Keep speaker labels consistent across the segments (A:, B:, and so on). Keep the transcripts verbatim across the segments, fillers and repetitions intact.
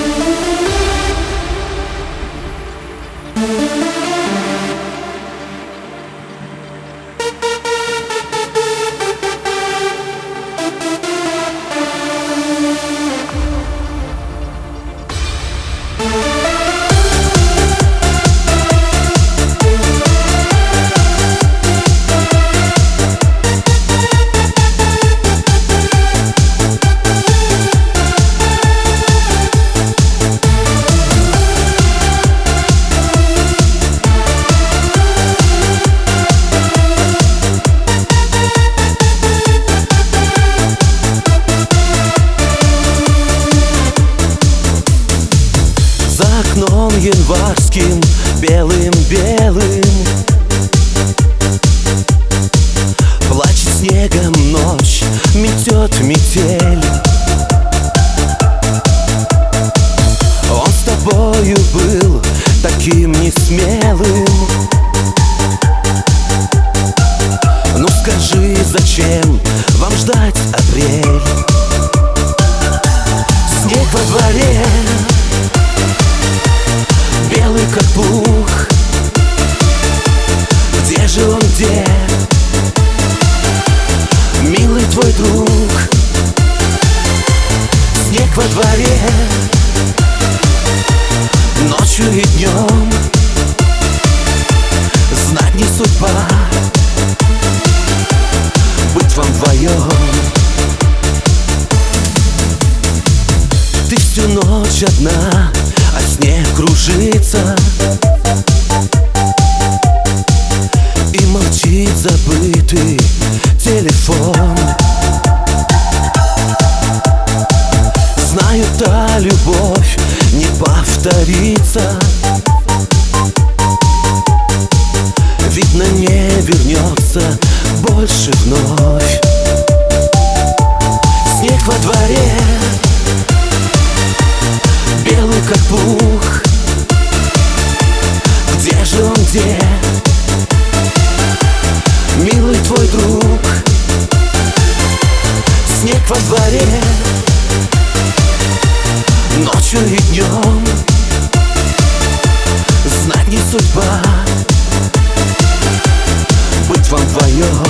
A: Январским, белым-белым плачет снегом ночь, метет метель. Он с тобою был таким несмелым. Ну скажи, зачем вам ждать апрель? Снег во дворе, белый как пух. Где же он, где? Милый твой друг. Снег во дворе, ночью и днем. Знать не судьба быть вам вдвоем. Ты всю ночь одна, а снег кружится, и молчит забытый телефон. Знаю, та любовь не повторится, видно, не вернется больше вновь. Снег во дворе, белый как пух. Где же он, где? Милый твой друг. Снег во дворе, ночью и днем. Знать не судьба быть вам вдвоем.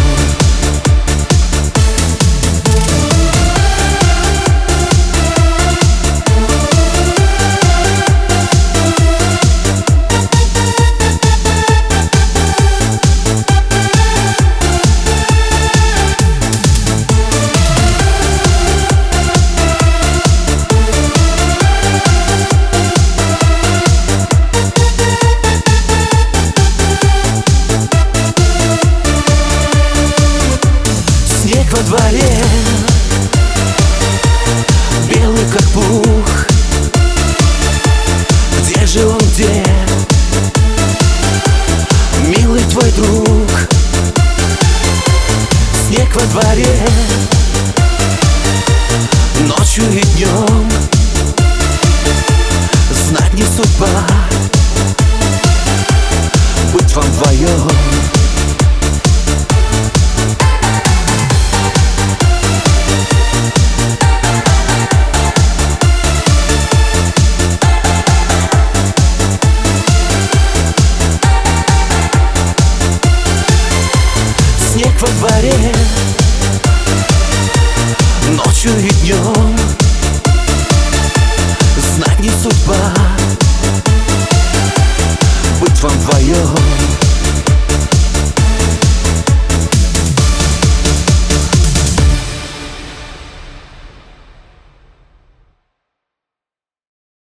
A: Во дворе, белый как пух. Где же он, где? Милый твой друг. Снег во дворе, ночью и днем. Знать не судьба быть вам вдвоем. Снег во дворе, ночью и днем. Знать не судьба